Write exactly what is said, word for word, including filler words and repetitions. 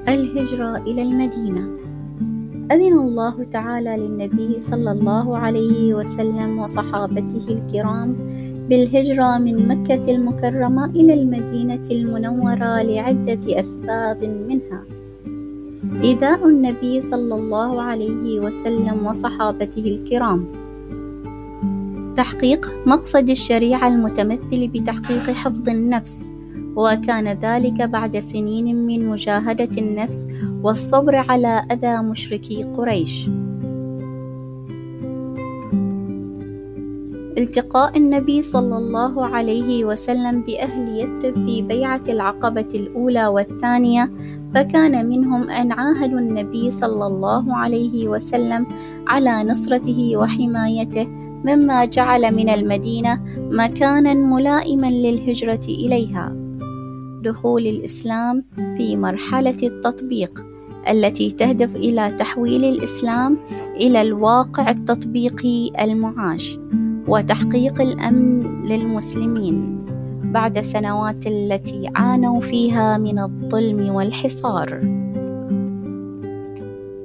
الهجرة إلى المدينة. أذن الله تعالى للنبي صلى الله عليه وسلم وصحابته الكرام بالهجرة من مكة المكرمة إلى المدينة المنورة لعدة أسباب، منها إيذاء النبي صلى الله عليه وسلم وصحابته الكرام، تحقيق مقصد الشريعة المتمثل بتحقيق حفظ النفس، وكان ذلك بعد سنين من مجاهدة النفس والصبر على أذى مشركي قريش. التقاء النبي صلى الله عليه وسلم بأهل يثرب في بيعة العقبة الأولى والثانية، فكان منهم أن عاهدوا النبي صلى الله عليه وسلم على نصرته وحمايته، مما جعل من المدينة مكانا ملائما للهجرة إليها. دخول الإسلام في مرحلة التطبيق التي تهدف إلى تحويل الإسلام إلى الواقع التطبيقي المعاش، وتحقيق الأمن للمسلمين بعد سنوات التي عانوا فيها من الظلم والحصار.